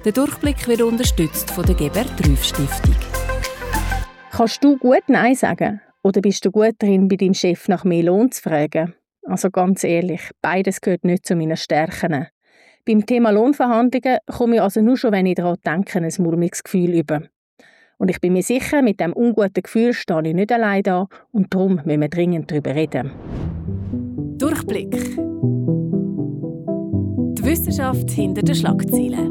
Der Durchblick wird unterstützt von der Gebert-Rüff-Stiftung. Kannst du gut Nein sagen? Oder bist du gut darin, bei deinem Chef nach mehr Lohn zu fragen? Also ganz ehrlich, beides gehört nicht zu meinen Stärken. Beim Thema Lohnverhandlungen komme ich also nur schon, wenn ich daran denke, ein mulmiges Gefühl über. Und ich bin mir sicher, mit diesem unguten Gefühl stehe ich nicht allein da und darum müssen wir dringend darüber reden. Durchblick. Die Wissenschaft hinter den Schlagzeilen.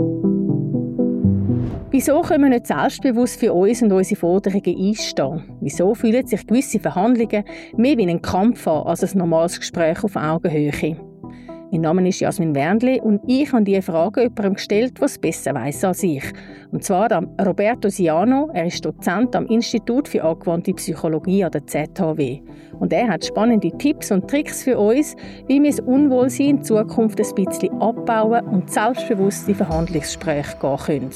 Wieso können wir nicht selbstbewusst für uns und unsere Forderungen einstehen? Wieso fühlen sich gewisse Verhandlungen mehr wie ein Kampf an als ein normales Gespräch auf Augenhöhe? Mein Name ist Jasmin Wernli und ich habe diese Frage jemandem gestellt, der es besser weiss als ich. Und zwar am Roberto Siano. Er ist Dozent am Institut für angewandte Psychologie an der ZHW. Und er hat spannende Tipps und Tricks für uns, wie wir das Unwohlsein in Zukunft ein bisschen abbauen und selbstbewusste Verhandlungsgespräche gehen können.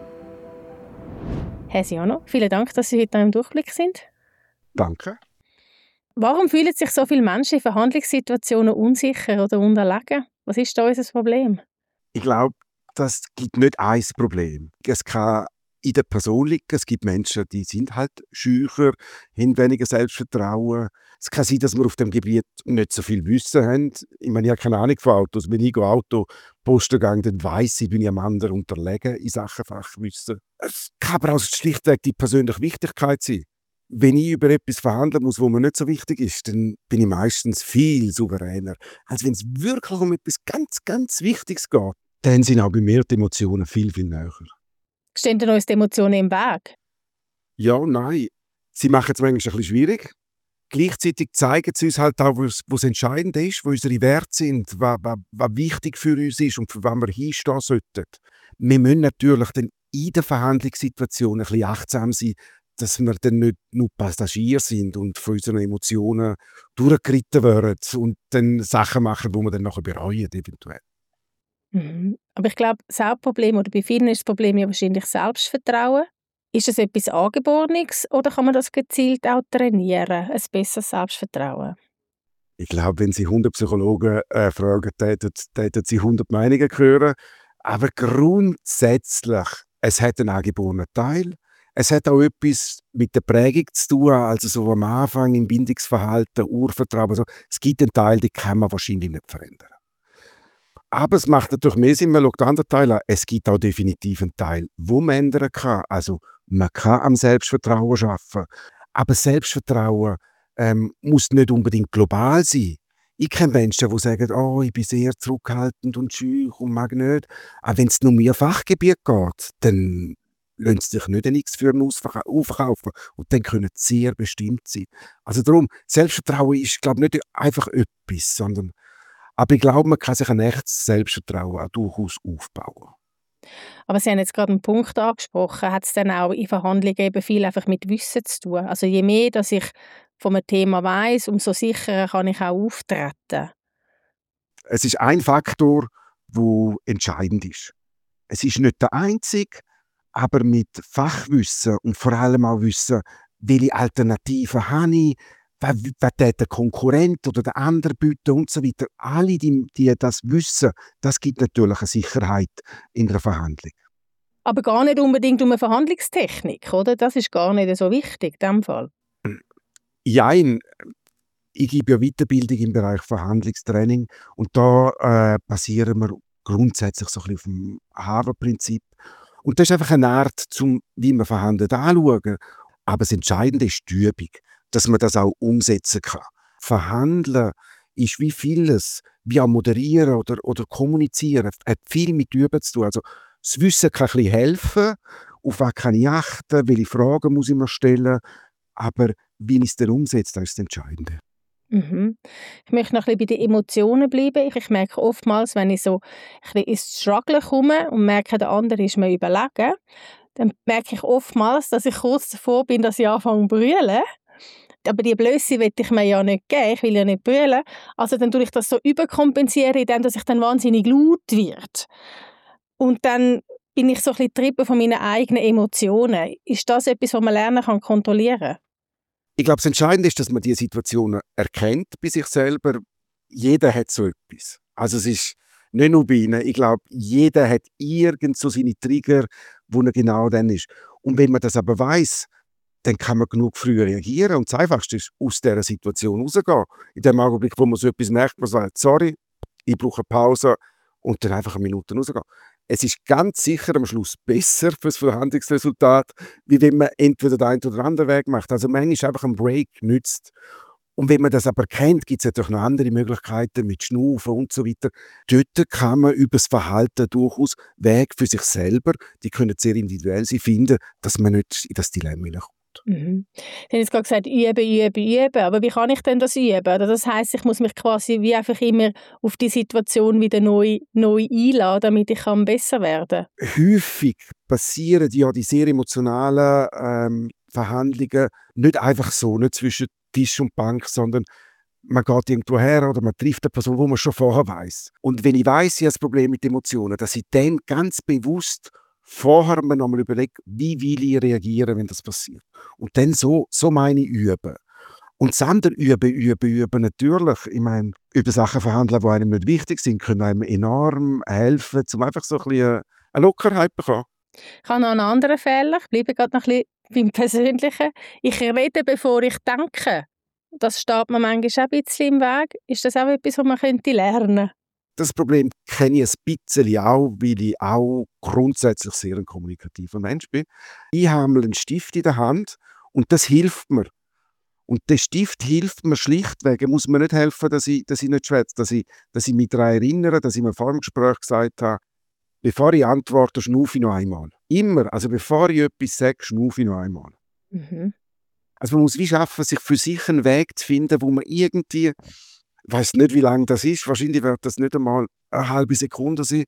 Herr Siano, vielen Dank, dass Sie heute im Durchblick sind. Danke. Warum fühlen sich so viele Menschen in Verhandlungssituationen unsicher oder unterlegen? Was ist da unser Problem? Ich glaube, das gibt nicht ein Problem. Es kann in der Person liegen. Es gibt Menschen, die sind halt schücher, haben weniger Selbstvertrauen. Es kann sein, dass wir auf dem Gebiet nicht so viel Wissen haben. Ich meine, ich habe keine Ahnung von Autos. Wenn ich Auto posten gehe, dann weiss ich, bin ich am anderen unterlegen in Sachen Fachwissen. Es kann aber auch schlichtweg die persönliche Wichtigkeit sein. Wenn ich über etwas verhandeln muss, wo mir nicht so wichtig ist, dann bin ich meistens viel souveräner, als wenn es wirklich um etwas ganz, ganz Wichtiges geht. Dann sind auch bei mir die Emotionen viel, viel näher. Stehen denn uns die Emotionen im Weg? Ja, nein. Sie machen es manchmal ein bisschen schwierig. Gleichzeitig zeigen sie uns halt auch, was entscheidend ist, wo unsere Werte sind, was wichtig für uns ist und für was wir hinstehen sollten. Wir müssen natürlich dann in der Verhandlungssituation ein bisschen achtsam sein, dass wir dann nicht nur Passagier sind und von unseren Emotionen durchgeritten werden und dann Sachen machen, die wir dann nachher bereuen, eventuell. Aber ich glaube, das Hauptproblem, oder bei vielen ist das Problem ja wahrscheinlich Selbstvertrauen. Ist es etwas Angeborenes oder kann man das gezielt auch trainieren, ein besseres Selbstvertrauen? Ich glaube, wenn Sie 100 Psychologen fragen, täten Sie 100 Meinungen hören. Aber grundsätzlich, es hat einen angeborenen Teil. Es hat auch etwas mit der Prägung zu tun, also so am Anfang im Bindungsverhalten, Urvertrauen. Also, es gibt einen Teil, den kann man wahrscheinlich nicht verändern. Aber es macht natürlich mehr Sinn, man schaut den anderen Teil an. Es gibt auch definitiv einen Teil, wo man ändern kann. Also man kann am Selbstvertrauen arbeiten. Aber Selbstvertrauen muss nicht unbedingt global sein. Ich kenne Menschen, die sagen, oh, ich bin sehr zurückhaltend und schüch und mag nicht. Aber wenn es nur um ihr Fachgebiet geht, dann lassen sie sich nicht nichts für aufkaufen. Und dann können sie sehr bestimmt sein. Also darum, Selbstvertrauen ist, glaube ich, nicht einfach etwas, sondern aber ich glaube, man kann sich ein echtes Selbstvertrauen auch durchaus aufbauen. Aber Sie haben jetzt gerade einen Punkt angesprochen. Hat es dann auch in Verhandlungen eben viel einfach mit Wissen zu tun? Also je mehr, dass ich von einem Thema weiss, umso sicherer kann ich auch auftreten. Es ist ein Faktor, der entscheidend ist. Es ist nicht der einzige, aber mit Fachwissen und vor allem auch Wissen, welche Alternativen habe ich, was der Konkurrent oder der andere bieten und so weiter. Alle, die das wissen, das gibt natürlich eine Sicherheit in einer Verhandlung. Aber gar nicht unbedingt um eine Verhandlungstechnik, oder? Das ist gar nicht so wichtig in diesem Fall. Jein. Ich gebe ja Weiterbildung im Bereich Verhandlungstraining und da basieren wir grundsätzlich so ein bisschen auf dem Harvard-Prinzip. Und das ist einfach eine Art, wie man verhandelt, anschauen. Aber das Entscheidende ist die Übung, dass man das auch umsetzen kann. Verhandeln ist wie vieles, wie auch moderieren oder kommunizieren, hat viel mit Üben zu tun. Also das Wissen kann ein bisschen helfen, auf was kann ich achten, welche Fragen muss ich mir stellen, aber wie ich es dann umsetze, das ist das Entscheidende. Ich möchte noch ein bisschen bei den Emotionen bleiben. Ich merke oftmals, wenn ich so ein bisschen ins Struggle komme und merke, der andere ist mir überlegen, dann merke ich oftmals, dass ich kurz davor bin, dass ich anfange zu brüllen. Aber die Blöße will ich mir ja nicht geben, ich will ja nicht brüllen. Also dann tue ich das so überkompensieren, indem dass ich dann wahnsinnig laut werde. Und dann bin ich so ein bisschen getrieben von meinen eigenen Emotionen. Ist das etwas, was man lernen kann, kontrollieren? Ich glaube, das Entscheidende ist, dass man diese Situationen erkennt bei sich selber. Jeder hat so etwas. Also es ist Nicht nur bei Ihnen. Ich glaube, jeder hat irgend so seine Trigger, wo er genau dann ist. Und wenn man das aber weiss, dann kann man genug früh reagieren. Und das Einfachste ist, aus dieser Situation rausgehen. In dem Augenblick, wo man so etwas merkt, man sagt, sorry, ich brauche eine Pause und dann einfach eine Minute rausgehen. Es ist ganz sicher am Schluss besser für das Verhandlungsresultat, wie wenn man entweder den einen oder den anderen Weg macht. Also manchmal einfach ein Break nützt. Und wenn man das aber kennt, gibt es natürlich noch andere Möglichkeiten mit Schnaufen und so weiter. Dort kann man über das Verhalten durchaus Wege für sich selber, die können sehr individuell sein, finden, dass man nicht in das Dilemma hineinkommt. Mhm. Sie haben jetzt gerade gesagt, üben. Aber wie kann ich denn das üben? Oder das heisst, ich muss mich quasi wie einfach immer auf die Situation wieder neu einladen, damit ich besser werden kann. Häufig passieren ja die sehr emotionalen Verhandlungen nicht einfach so, nicht zwischen Tisch und Bank, sondern man geht irgendwo her oder man trifft eine Person, die man schon vorher weiss. Und wenn ich weiss, ich habe ein Problem mit Emotionen, dass ich dann ganz bewusst vorher mir nochmal überlege, wie will ich reagieren, wenn das passiert. Und dann so meine ich üben. Und das andere üben natürlich. Ich meine, über Sachen verhandeln, die einem nicht wichtig sind, können einem enorm helfen, um einfach so ein bisschen eine Lockerheit zu bekommen. Ich habe noch einen anderen Fehler. Ich bleibe gerade noch ein bisschen beim Persönlichen. Ich rede, bevor ich denke. Das steht mir manchmal auch ein bisschen im Weg. Ist das auch etwas, was man lernen könnte? Das Problem kenne ich ein bisschen auch, weil ich auch grundsätzlich sehr ein kommunikativer Mensch bin. Ich habe einmal einen Stift in der Hand und das hilft mir. Und der Stift hilft mir schlichtweg. Er muss mir nicht helfen, dass ich nicht schwätze, dass ich mich daran erinnere, dass ich mir vor dem Gespräch gesagt habe, bevor ich antworte, schnaufe ich noch einmal. Immer. Also bevor ich etwas sage, schnaufe ich noch einmal. Mhm. Also man muss wie schaffen, sich für sich einen Weg zu finden, wo man irgendwie, ich weiss nicht, wie lange das ist, wahrscheinlich wird das nicht einmal eine halbe Sekunde sein,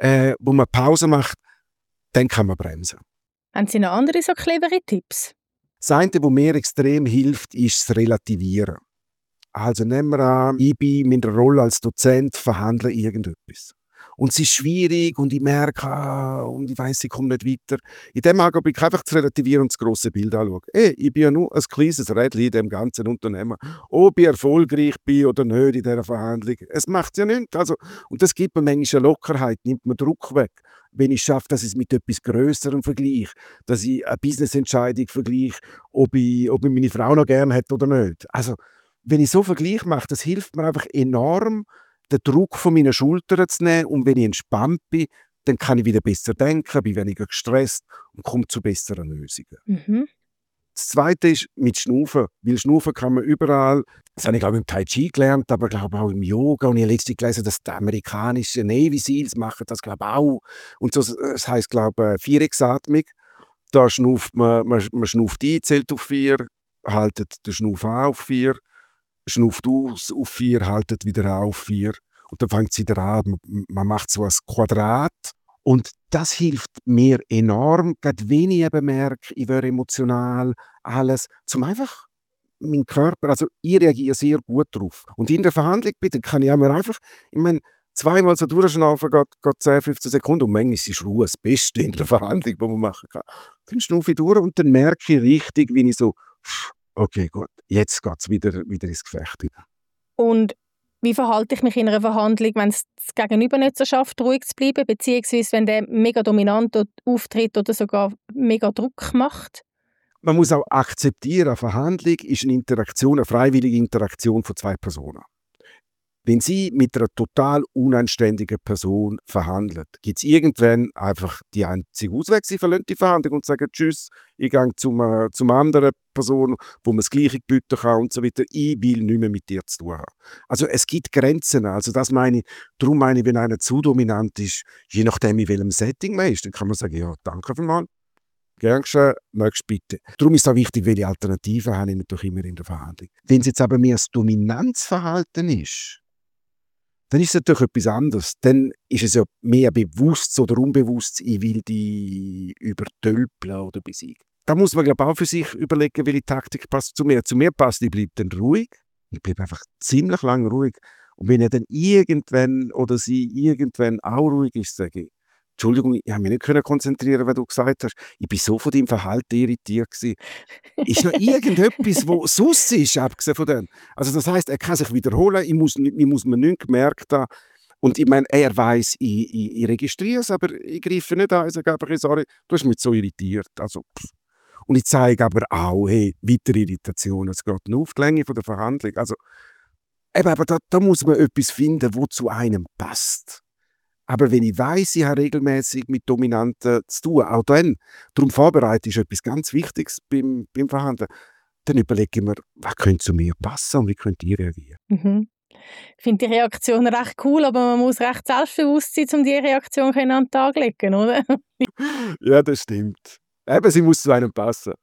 wo man Pause macht, dann kann man bremsen. Haben Sie noch andere so clevere Tipps? Das eine, was mir extrem hilft, ist das Relativieren. Also nehmen wir an, ich bin in meiner Rolle als Dozent, verhandle irgendetwas. Und es ist schwierig und ich merke, und ich weiss, ich komme nicht weiter. In dem Augenblick einfach zu relativieren und das grosse Bild anschauen. Ich bin ja nur ein kleines Rädchen in dem ganzen Unternehmen. Ob ich erfolgreich bin oder nicht in dieser Verhandlung, es macht ja nichts. Also, und das gibt mir manchmal eine Lockerheit, nimmt mir Druck weg. Wenn ich schaffe, dass ich es mit etwas Grösserem vergleiche, dass ich eine Business-Entscheidung vergleiche, ob ich meine Frau noch gerne hätte oder nicht. Also, wenn ich so Vergleich mache, das hilft mir einfach enorm, den Druck von meinen Schultern zu nehmen. Und wenn ich entspannt bin, dann kann ich wieder besser denken, bin weniger gestresst und komme zu besseren Lösungen. Mhm. Das Zweite ist mit Schnaufen. Weil Schnaufen kann man überall. Das habe ich, glaube ich, im Tai Chi gelernt, aber glaube auch im Yoga. Und ich habe letztens gelesen, dass die amerikanischen Navy Seals machen das, glaube ich, auch. Und so, das heisst, glaube ich, Vierexatmung. Da schnauft man schnauft ein, zählt auf 4, haltet den Schnauf an auf 4, schnauft aus auf 4, haltet wieder an auf 4. Und dann fängt es wieder an. Man macht so ein Quadrat. Und das hilft mir enorm, gerade wenn ich eben merke, ich werde emotional, alles, zum einfach meinen Körper, also ich reagiere sehr gut drauf. Und in der Verhandlung, bitte, kann ich auch mir einfach, ich meine, zweimal so durchschnaufen, geht 10, 15 Sekunden und manchmal ist Ruhe das Beste in der Verhandlung, was man machen kann. Dann schnaufe ich durch und dann merke ich richtig, wie ich so, okay, gut, jetzt geht es wieder ins Gefecht. Und wie verhalte ich mich in einer Verhandlung, wenn es das Gegenüber nicht so schafft, ruhig zu bleiben, beziehungsweise wenn der mega dominant auftritt oder sogar mega Druck macht? Man muss auch akzeptieren, eine Verhandlung ist eine Interaktion, eine freiwillige Interaktion von 2 Personen. Wenn Sie mit einer total unanständigen Person verhandeln, gibt es irgendwann einfach die einzige Ausweg. Sie verlassen die Verhandlung und sagen Tschüss, ich gehe zum anderen Person, wo man das Gleiche bieten kann und so weiter. Ich will nicht mehr mit dir zu tun haben. Also es gibt Grenzen. Also das meine ich, darum meine ich, wenn einer zu dominant ist, je nachdem in welchem Setting man ist, dann kann man sagen, ja, danke vielmals. Gern geschehen, nächstes bitte. Darum ist es auch wichtig, welche Alternativen habe ich natürlich immer in der Verhandlung. Wenn es jetzt aber mehr das Dominanzverhalten ist, dann ist es natürlich etwas anderes. Dann ist es ja mehr bewusst oder unbewusst, ich will die übertölpeln oder besiegen. Da muss man, glaube ich, auch für sich überlegen, welche Taktik passt zu mir. Zu mir passt, ich bleibe dann ruhig. Ich bleibe einfach ziemlich lange ruhig. Und wenn er dann irgendwann oder sie irgendwann auch ruhig ist, sage ich, Entschuldigung, ich habe mich nicht konzentrieren, was du gesagt hast. Ich war so von deinem Verhalten irritiert gewesen. Ist noch irgendetwas, was sonst ist, abgesehen von dem? Also das heisst, er kann sich wiederholen, ich muss mir nichts gemerkt haben. Und ich meine, er weiss, ich registriere es, aber ich greife nicht an. Ich sage einfach, sorry, du hast mich so irritiert. Also, und ich zeige aber auch, hey, weitere Irritationen. Es geht eine Auflänge von der Verhandlung. Also, eben, aber da muss man etwas finden, das zu einem passt. Aber wenn ich weiss, ich habe regelmäßig mit Dominanten zu tun, auch dann, darum vorbereitet ist etwas ganz Wichtiges beim Verhandeln, dann überlege ich mir, was könnte zu mir passen und wie könnte ich reagieren. Mhm. Ich finde die Reaktion recht cool, aber man muss recht selbstbewusst sein, um diese Reaktion an den Tag zu legen, oder? Ja, das stimmt. Eben, sie muss zu einem passen.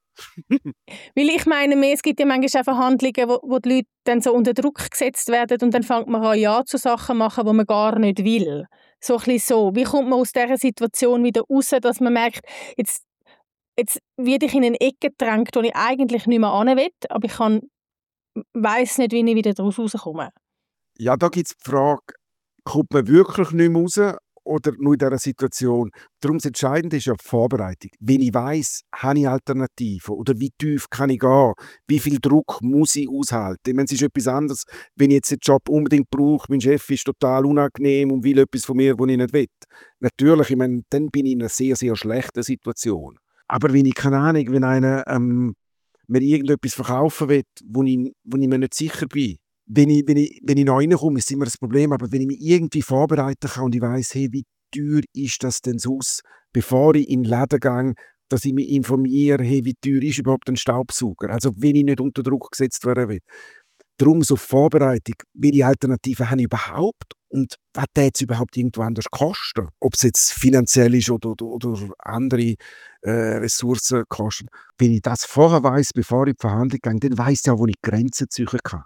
Weil ich meine, es gibt ja manchmal auch Verhandlungen, wo die Leute dann so unter Druck gesetzt werden und dann fängt man an, Ja zu Sachen zu machen, die man gar nicht will. So ein bisschen so. Wie kommt man aus dieser Situation wieder raus, dass man merkt, jetzt werde ich in eine Ecke gedrängt, wo ich eigentlich nicht mehr hin will, aber ich weiss nicht, wie ich wieder daraus rauskomme. Ja, da gibt es die Frage, kommt man wirklich nicht mehr raus oder nur in dieser Situation? Darum das Entscheidende ist ja die Vorbereitung. Wenn ich weiss, habe ich Alternativen oder wie tief kann ich gehen, wie viel Druck muss ich aushalten. Ich meine, es ist etwas anderes, wenn ich jetzt den Job unbedingt brauche, mein Chef ist total unangenehm und will etwas von mir, was ich nicht will. Natürlich, ich meine, dann bin ich in einer sehr, sehr schlechten Situation. Aber wenn ich, keine Ahnung, wenn einer mir irgendetwas verkaufen will, wo ich mir nicht sicher bin, wenn ich noch reinkomme, ist immer das Problem, aber wenn ich mich irgendwie vorbereiten kann und ich weiss, hey, wie teuer ist das denn sonst, bevor ich in den Laden gehe, dass ich mich informiere, hey, wie teuer ist überhaupt ein Staubsauger, also wenn ich nicht unter Druck gesetzt werden will. Darum so Vorbereitung, welche Alternativen habe ich überhaupt und was würde es überhaupt irgendwo anders kosten? Ob es jetzt finanziell ist oder andere Ressourcen kosten. Wenn ich das vorher weiss, bevor ich in die Verhandlung gehe, dann weiss ich auch, wo ich Grenzen ziehen kann.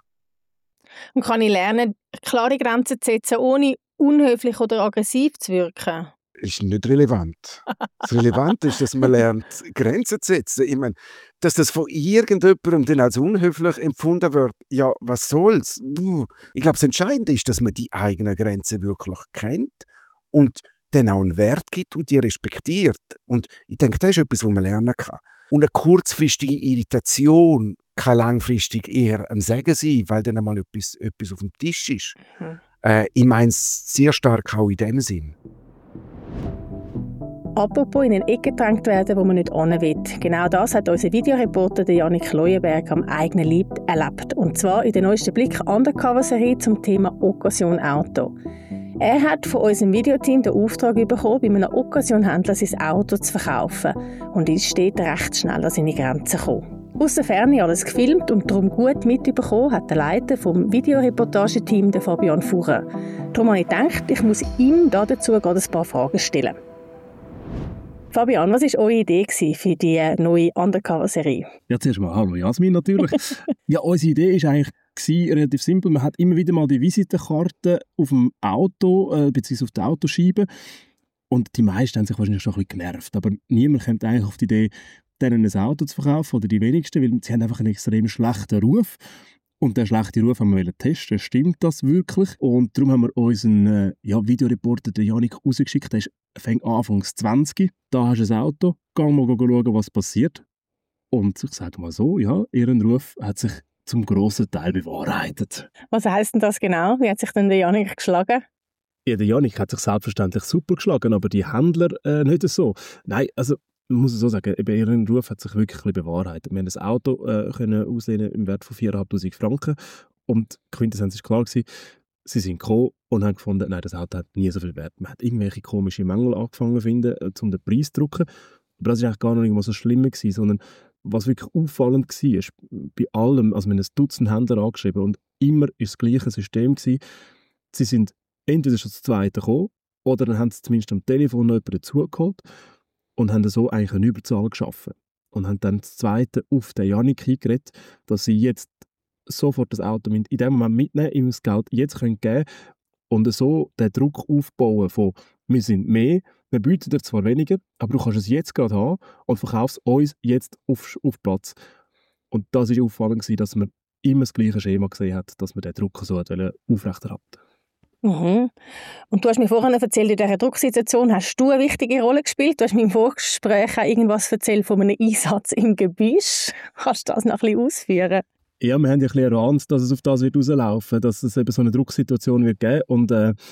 Und kann ich lernen, klare Grenzen zu setzen, ohne unhöflich oder aggressiv zu wirken? Ist nicht relevant. Das Relevante ist, dass man lernt, Grenzen zu setzen. Ich meine, dass das von irgendjemandem dann als unhöflich empfunden wird, ja, was soll's? Ich glaube, das Entscheidende ist, dass man die eigenen Grenzen wirklich kennt und dann auch einen Wert gibt und die respektiert. Und ich denke, das ist etwas, was man lernen kann. Und eine kurzfristige Irritation kann langfristig eher ein Segen sein, weil dann einmal etwas auf dem Tisch ist. Ich meine es sehr stark auch in dem Sinn. Apropos in eine Ecke gedrängt werden, wo man nicht hin will. Genau das hat unser Videoreporter Jannik Leuenberg am eigenen Leib erlebt. Und zwar in der neuesten Blick Undercover-Serie zum Thema Occasion Auto. Er hat von unserem Videoteam den Auftrag bekommen, bei einem Occasion-Händler sein Auto zu verkaufen. Und ist steht recht schnell an seine Grenzen gekommen. Aus der Ferne alles gefilmt und darum gut mitbekommen hat der Leiter vom Videoreportageteam, der Fabian Furrer. Darum habe ich gedacht, ich muss ihm dazu gerade ein paar Fragen stellen. Fabian, was war eure Idee für die neue Undercover-Serie? Ja, zuerst mal hallo Jasmin natürlich. Ja, unsere Idee war eigentlich relativ simpel. Man hat immer wieder mal die Visitenkarte auf dem Auto, beziehungsweise auf der Autoscheibe. Und die meisten haben sich wahrscheinlich schon ein bisschen genervt. Aber niemand kommt eigentlich auf die Idee, denen ein Auto zu verkaufen, oder die wenigsten, weil sie haben einfach einen extrem schlechten Ruf. Und den schlechten Ruf haben wir testen. Stimmt das wirklich? Und darum haben wir unseren Videoreporter, den Jannik, rausgeschickt. Der ist Anfangs 20. Da hast du ein Auto. Geh mal schauen, was passiert. Und ich sage mal so, ja, ihren Ruf hat sich zum grossen Teil bewahrheitet. Was heisst denn das genau? Wie hat sich denn der Jannik geschlagen? Ja, der Jannik hat sich selbstverständlich super geschlagen, aber die Händler nicht so. Nein, also man muss so sagen, ihren Ruf hat sich wirklich ein bisschen bewahrheitet. Wir haben ein Auto können auslehnen im Wert von 4'500 Franken und die Quintessenz war klar gewesen, sie sind gekommen und haben gefunden, nein, das Auto hat nie so viel Wert. Man hat irgendwelche komischen Mängel angefangen zu finden, um den Preis zu drücken. Aber das war eigentlich gar nicht mal so schlimm gewesen, sondern was wirklich auffallend war, ist, bei allem, also wir haben ein Dutzend Händler angeschrieben und immer war das gleiche System gewesen. Sie sind entweder schon zu zweit gekommen oder dann haben sie zumindest am Telefon noch jemanden dazugeholt und haben so eigentlich eine Überzahl geschaffen. Und haben dann das Zweite auf den Jannik hingeredet, dass sie jetzt sofort das Auto in dem Moment mitnehmen, ihm das Geld jetzt geben können und so den Druck aufbauen von «Wir sind mehr, wir bieten dir zwar weniger, aber du kannst es jetzt gerade haben und verkaufst uns jetzt auf Platz.» Und das war auffallend, dass man immer das gleiche Schema gesehen hat, dass man den Druck so aufrechterhalten wollte. Mhm. Und du hast mir vorhin erzählt, in dieser Drucksituation hast du eine wichtige Rolle gespielt. Du hast mir im Vorgespräch auch irgendwas erzählt von einem Einsatz im Gebüsch. Kannst du das noch ein bisschen ausführen? Ja, wir haben ja ein bisschen erahnt, dass es auf das wird rauslaufen, dass es eben so eine Drucksituation wird geben. Und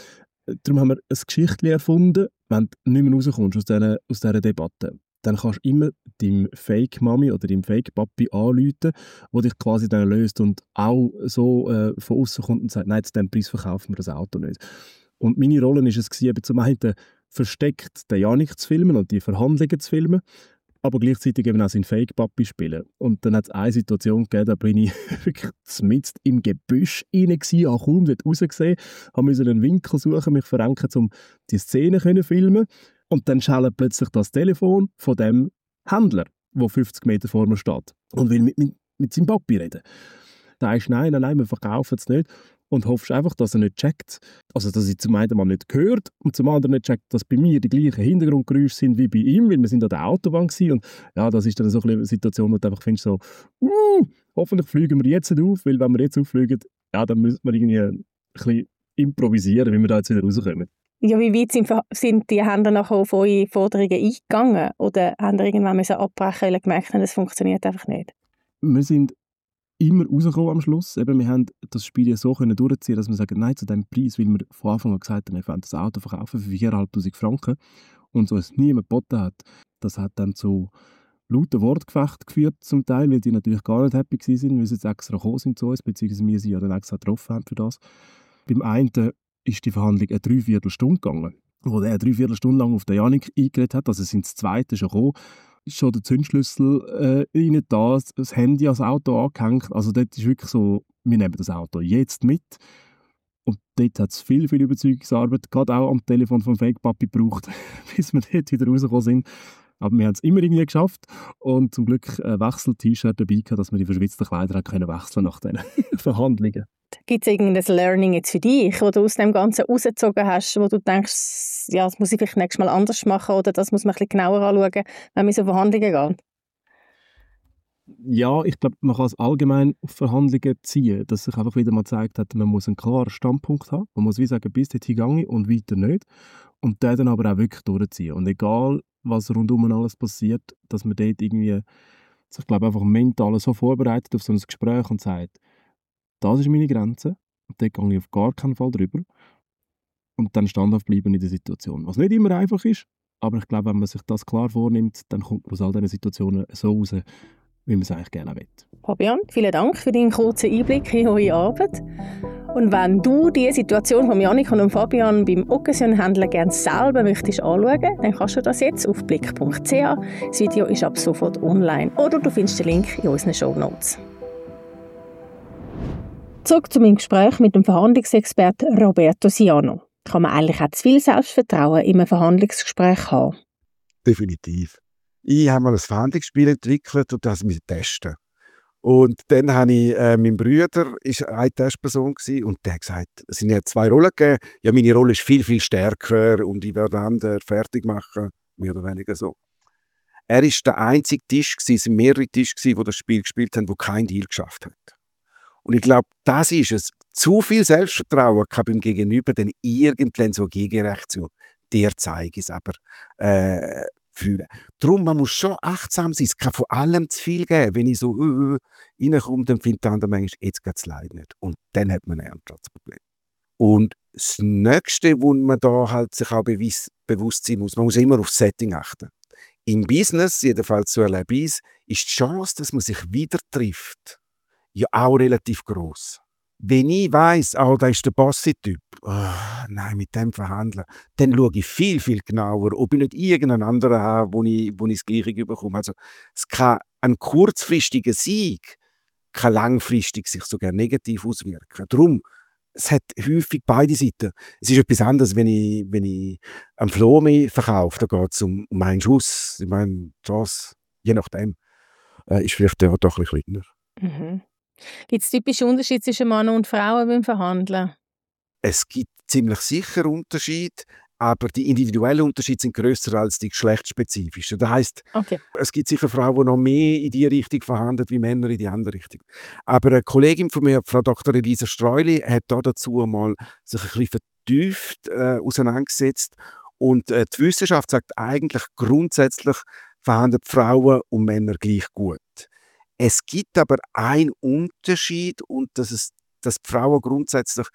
Darum haben wir ein Geschichtchen erfunden, wenn du nicht mehr rauskommst aus dieser Debatte. Dann kannst du immer deinem Fake-Mami oder deinem Fake-Papi anrufen, der dich quasi dann löst und auch so von außen kommt und sagt, nein, zu diesem Preis verkaufen wir das Auto nicht. Und meine Rolle war es, eben zum einen versteckt den Janik zu filmen und die Verhandlungen zu filmen, aber gleichzeitig eben auch seinen Fake-Papi spielen. Und dann hat es eine Situation gegeben, da bin ich wirklich mitten im Gebüsch rein gewesen, habe kaum dort rausgesehen, musste einen Winkel suchen, mich verrenken, um die Szene zu filmen. Und dann schallt plötzlich das Telefon von dem Händler, der 50 Meter vor mir steht und will mit seinem Papi reden. Da sagst du, nein, wir verkaufen es nicht. Und hoffst einfach, dass er nicht checkt. Also, dass ich zum einen mal nicht gehört und zum anderen nicht checkt, dass bei mir die gleichen Hintergrundgeräusche sind wie bei ihm, weil wir sind an der Autobahn gewesen. Und ja, das ist dann so eine Situation, wo du einfach findest, so, hoffentlich fliegen wir jetzt nicht auf, weil wenn wir jetzt auffliegen, ja, dann müssen wir irgendwie ein bisschen improvisieren, wie wir da jetzt wieder rauskommen. Ja, wie weit sind die Händler nachher auf eure Forderungen eingegangen? Oder haben die irgendwann abbrechen, weil sie gemerkt haben, das funktioniert einfach nicht? Wir sind immer rausgekommen am Schluss. Eben, wir haben das Spiel ja so durchziehen, dass wir sagen, nein, zu diesem Preis, weil wir von Anfang an gesagt haben, wir wollen das Auto verkaufen für 4'500 Franken und so es niemand geboten hat. Das hat dann zu lauten Wortgefechten geführt zum Teil, weil die natürlich gar nicht happy waren, weil sie jetzt extra gekommen sind zu uns, beziehungsweise wir sie ja dann extra getroffen haben für das. Beim einen ist die Verhandlung eine 3/4 Stunde gegangen, wo der 3/4 Stunde lang auf den Janik eingeredet hat, also sind das zweite schon gekommen, ist schon der Zündschlüssel rein da, das Handy ans Auto angehängt. Also dort ist wirklich so, wir nehmen das Auto jetzt mit. Und dort hat es viel Überzeugungsarbeit, gerade auch am Telefon vom Fake-Papi gebraucht, bis wir dort wieder rausgekommen sind. Aber wir haben es immer irgendwie geschafft und zum Glück ein Wechsel-T-Shirt dabei gehabt, dass wir die verschwitzten Kleider wechseln konnten nach diesen Verhandlungen. Gibt es irgendein Learning jetzt für dich, das du aus dem Ganzen rausgezogen hast, wo du denkst, ja, das muss ich vielleicht nächstes Mal anders machen oder das muss man ein bisschen genauer anschauen, wenn wir so Verhandlungen gehen? Ja, ich glaube, man kann es allgemein auf Verhandlungen ziehen, dass sich einfach wieder mal gezeigt hat, man muss einen klaren Standpunkt haben. Man muss wie sagen, bis dorthin gehe ich und weiter nicht. Und den dann aber auch wirklich durchziehen. Und egal, was rundum alles passiert, dass man dort irgendwie sich, glaube einfach mental so vorbereitet auf so ein Gespräch und sagt, das ist meine Grenze und dort gehe ich auf gar keinen Fall drüber. Und dann standhaft bleiben in der Situation. Was nicht immer einfach ist, aber ich glaube, wenn man sich das klar vornimmt, dann kommt man aus all diesen Situationen so raus, wie man es eigentlich gerne will. Fabian, vielen Dank für deinen kurzen Einblick in eure Arbeit. Und wenn du die Situation von Janik und Fabian beim Occasion-Händler gerne selber möchtest anschauen, dann kannst du das jetzt auf blick.ch. Das Video ist ab sofort online oder du findest den Link in unseren Shownotes. Zurück zu meinem Gespräch mit dem Verhandlungsexperten Roberto Siano. Kann man eigentlich auch zu viel Selbstvertrauen in einem Verhandlungsgespräch haben? Definitiv. Ich habe mal ein Verhandlungsspiel entwickelt und das mit testen. Und dann habe ich, mein Bruder war eine Testperson und der hat gesagt, es sind ja 2 Rollen gegeben. Ja, meine Rolle ist viel, viel stärker und ich werde andere fertig machen, mehr oder weniger so. Er war der einzige Tisch, es waren mehrere Tische, die das Spiel gespielt haben, die keinen Deal geschafft haben. Und ich glaube, das ist es. Zu viel Selbstvertrauen kann beim Gegenüber dann irgendwann so Gegenreaktion. Der zeige ich es aber fühlen. Darum, man muss schon achtsam sein. Es kann von allem zu viel geben. Wenn ich so reinkomme, dann findet der andere manchmal, jetzt geht es leider nicht. Und dann hat man ein Antragsproblem. Und das Nächste, wo man da halt sich auch bewusst sein muss, man muss immer auf das Setting achten. Im Business, jedenfalls so erlebe ich es, ist die Chance, dass man sich wieder trifft, ja auch relativ gross. Wenn ich weiss, da ist der Bossy-Typ, nein, mit dem verhandeln, dann schaue ich viel, viel genauer, ob ich nicht irgendeinen anderen habe, wo ich das Gleiche bekomme. Also, es kann ein kurzfristiger Sieg, kann langfristig sich sogar negativ auswirken. Darum, es hat häufig beide Seiten. Es ist etwas anderes, wenn ich am Floh mich verkaufe, da geht es um einen Schuss. Ich meine, das, je nachdem, ist vielleicht der doch ein bisschen kleiner. Mhm. Gibt es typische Unterschiede zwischen Männern und Frauen beim Verhandeln? Es gibt ziemlich sicher Unterschiede, aber die individuellen Unterschiede sind grösser als die geschlechtsspezifischen. Das heisst, Es gibt sicher Frauen, die noch mehr in die Richtung verhandeln, wie Männer in die andere Richtung. Aber eine Kollegin von mir, Frau Dr. Elisa Streuli, hat dazu mal sich ein bisschen vertieft auseinandergesetzt. Und die Wissenschaft sagt eigentlich, grundsätzlich verhandeln Frauen und Männer gleich gut. Es gibt aber einen Unterschied und dass die Frauen grundsätzlich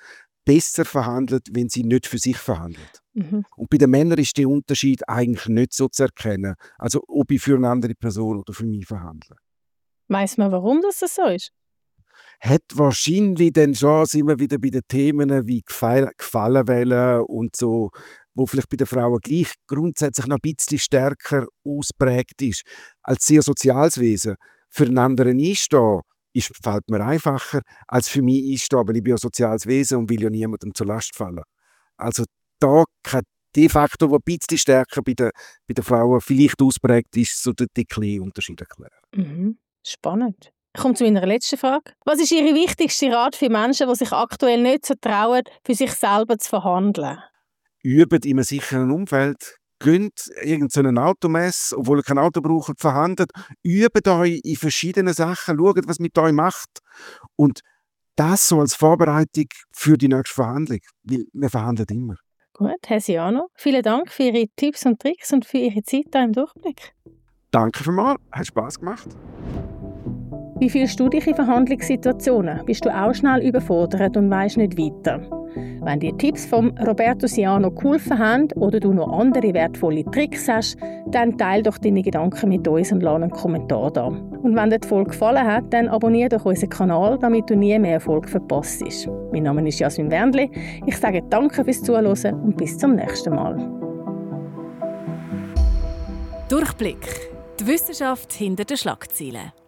besser verhandelt, wenn sie nicht für sich verhandelt. Mhm. Und bei den Männern ist der Unterschied eigentlich nicht so zu erkennen. Also ob ich für eine andere Person oder für mich verhandle. Weiss man, warum das so ist? Hat wahrscheinlich dann schon, sind wir wieder bei den Themen wie Gefallenwellen und so, wo vielleicht bei den Frauen gleich grundsätzlich noch ein bisschen stärker ausprägt ist. Als sehr soziales Wesen für einen anderen einstehen, fällt mir einfacher, als für mich einstehen, weil ich bin ein soziales Wesen und will ja niemandem zur Last fallen. Also da kann der Faktor, der ein bisschen stärker bei den Frauen vielleicht ausprägt ist, so den kleinen Unterschied erklären. Mhm. Spannend. Ich komme zu meiner letzten Frage. Was ist Ihr wichtigster Rat für Menschen, die sich aktuell nicht so trauen, für sich selber zu verhandeln? Übt in einem sicheren Umfeld. Geht irgendeine Automesse, obwohl ihr kein Auto braucht, verhandelt. Übt euch in verschiedenen Sachen. Schaut, was mit euch macht. Und das so als Vorbereitung für die nächste Verhandlung. Weil wir verhandeln immer. Gut, Herr Siano, vielen Dank für Ihre Tipps und Tricks und für Ihre Zeit hier im Durchblick. Danke vielmals. Hat Spass gemacht. Wie fühlst du dich in Verhandlungssituationen? Bist du auch schnell überfordert und weisst nicht weiter? Wenn dir Tipps von Roberto Siano geholfen haben oder du noch andere wertvolle Tricks hast, dann teile doch deine Gedanken mit uns und lass einen Kommentar da. Und wenn dir die Folge gefallen hat, dann abonniere doch unseren Kanal, damit du nie mehr Folge verpasst. Mein Name ist Jasmin Wendli. Ich sage danke fürs Zuhören und bis zum nächsten Mal. Durchblick. Die Wissenschaft hinter den Schlagzeilen.